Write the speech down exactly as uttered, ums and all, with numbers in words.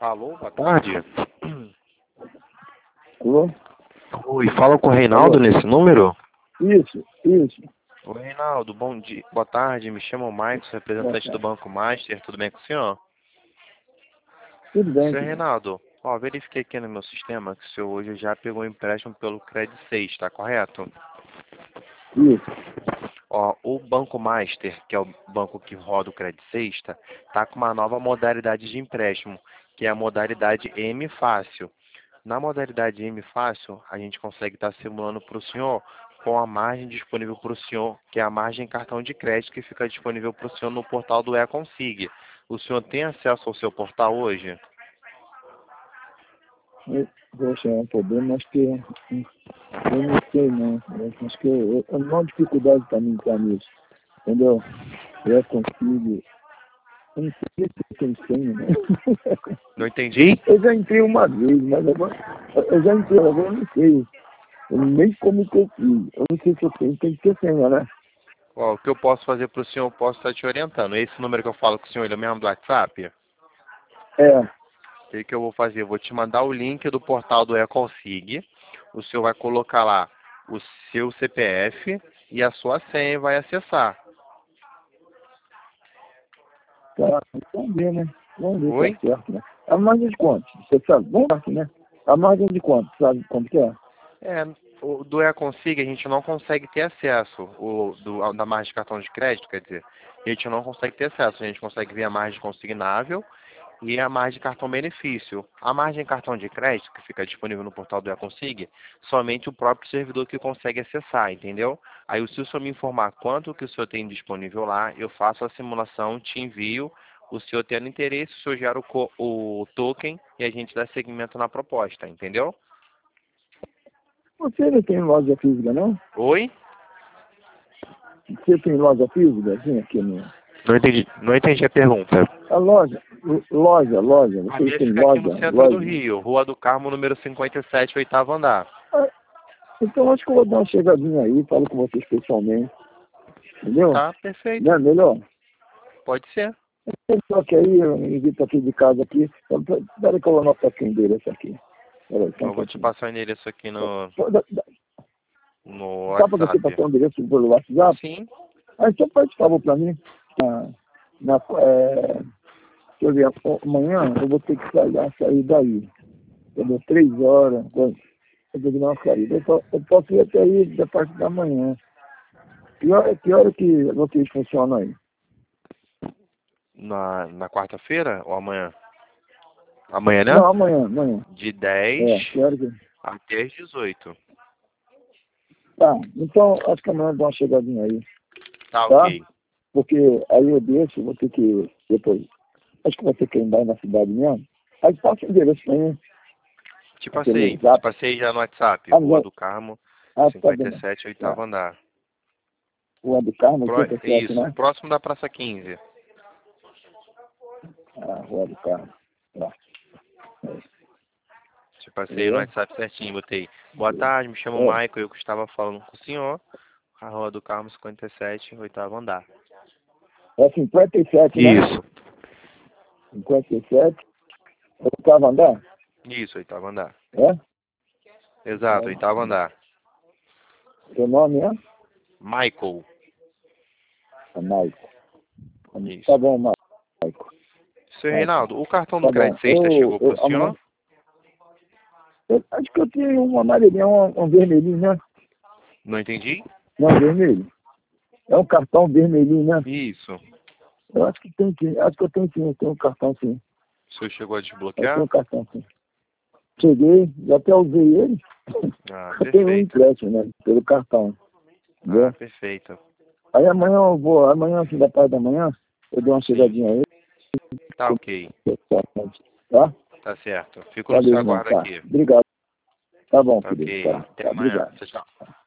Alô, boa tarde. Alô? Oi, fala com o Reinaldo Alô? nesse número? Isso, isso. Oi, Reinaldo, bom dia, boa tarde, me chamo Marcos, representante do Banco Master, tudo bem com o senhor? Tudo bem, Senhor filho. Reinaldo, ó, verifiquei aqui no meu sistema que o senhor hoje já pegou um empréstimo pelo Credit seis, tá correto? Isso. Ó, o Banco Master, que é o banco que roda o Credit seis, tá, tá com uma nova modalidade de empréstimo, que é a modalidade M Fácil. Na modalidade M Fácil, a gente consegue estar simulando para o senhor com a margem disponível para o senhor, que é a margem cartão de crédito que fica disponível para o senhor no portal do E-Consig. O senhor tem acesso ao seu portal hoje? Eu, poxa, é um problema, acho que eu não sei não. Eu acho que eu, eu, eu não há dificuldade para mim estar nisso. Entendeu? Eu consigo. Eu não sei se eu tenho senha, né? Não entendi? Eu já entrei uma vez, mas agora. Eu já entrei, agora eu não sei. Eu nem como que eu fiz. Eu não sei se eu tenho, tem que ter senha, né? Ó, o que eu posso fazer para o senhor, eu posso estar te orientando. Esse número que eu falo com o senhor, ele é o mesmo do WhatsApp? É. O que eu vou fazer? Eu vou te mandar o link do portal do E-Consig. O senhor vai colocar lá o seu C P F e a sua senha e vai acessar. Tá, vamos ver, né? Vamos ver Oi? se é certo, né? A margem de quanto? Você sabe? Vamos ver, né? A margem de quanto? Sabe quanto que é? É, o do E-Consig a gente não consegue ter acesso, o do, da margem de cartão de crédito, quer dizer, a gente não consegue ter acesso, a gente consegue ver a margem consignável e a margem de cartão benefício. A margem de cartão de crédito, que fica disponível no portal do E-Consig, somente o próprio servidor que consegue acessar, entendeu? Aí se o senhor me informar quanto que o senhor tem disponível lá, eu faço a simulação, te envio, o senhor tendo interesse, o senhor gera o, co- o token e a gente dá seguimento na proposta, entendeu? Você não tem loja física, não? Oi? Você tem loja física? Assim, aqui no... Não entendi, não entendi a pergunta. A loja, lo- loja, loja. A Vocês minha têm fica aqui no loja, centro do loja? Rio, Rua do Carmo, número cinquenta e sete, oitavo andar. Ah, então acho que eu vou dar uma chegadinha aí, falo com vocês pessoalmente. Entendeu? Tá, perfeito. Não é melhor? Pode ser. Só que aí eu invito aqui de casa aqui. Espera que eu vou anotar aqui o endereço aqui. Peraí, só um Eu vou te pouquinho. passar o endereço aqui no, Dá, dá, no dá pra você WhatsApp. passar o endereço pelo WhatsApp? Sim. Ah, então faz favor pra mim. Na, na, é, deixa eu ver, amanhã eu vou ter que sair, sair daí. Entendeu? Três horas. Eu eu tenho que dar uma saída. Eu, po- eu posso ir até aí da parte da manhã. Que hora, que hora que vocês funcionam aí? Na, na quarta-feira ou amanhã? Amanhã, Não, né? amanhã, amanhã. De dez É, que hora que... até as dezoito. Tá, então acho que amanhã eu dou uma chegadinha aí, Tá, tá? ok. Porque aí eu deixo, vou ter que depois. Acho que vai ter que andar na cidade mesmo. Aí passa o endereço pra mim, Te pelo passei. Te zap. passei já no WhatsApp. Ah, Rua não. do Carmo, Ah, tá cinquenta e bem. sete, Tá. oitavo andar. Rua do Carmo, Pró- oitenta e sete, Isso, né? próximo da Praça quinze. Ah, Rua do Carmo. Tá. Te passei no É. WhatsApp certinho, botei. Boa tarde, me chamo É. Michael, eu que estava falando com o senhor. A Rua do Carmo, cinquenta e sete, oitavo andar. É cinquenta e sete, né? Isso. cinquenta e sete. Oitavo andar? Isso, oitavo andar. É? Exato, Oitavo oitavo andar. andar. Seu nome é? Michael. É Maico. Isso. Tá bom, Maico. Seu Maico. Reinaldo, o cartão do Tá bom. Crédito Sexta Eu, chegou pro eu, amanhã, senhor? eu acho que eu tenho um amarelinho, um, um vermelhinho, né? Não entendi? Não, vermelho. É um cartão vermelhinho, né? Isso. Eu acho que tem sim. Acho que eu tenho sim. Eu tenho um cartão sim. O senhor chegou a Eu tenho desbloquear? um cartão sim. Cheguei, já até usei ele. Ah, Eu tenho um perfeito. empréstimo, né? Pelo cartão. Ah, Entendeu? perfeito. Aí amanhã eu vou, amanhã, assim, da parte da manhã, eu dou uma Sim. chegadinha aí. Tá ok. Tá? Tá certo. Fico no seu Valeu, irmão. aguardo Tá. aqui. Obrigado. Tá bom, Tá querido. ok. Tá. Até Tá. amanhã. Obrigado. Tchau, tchau.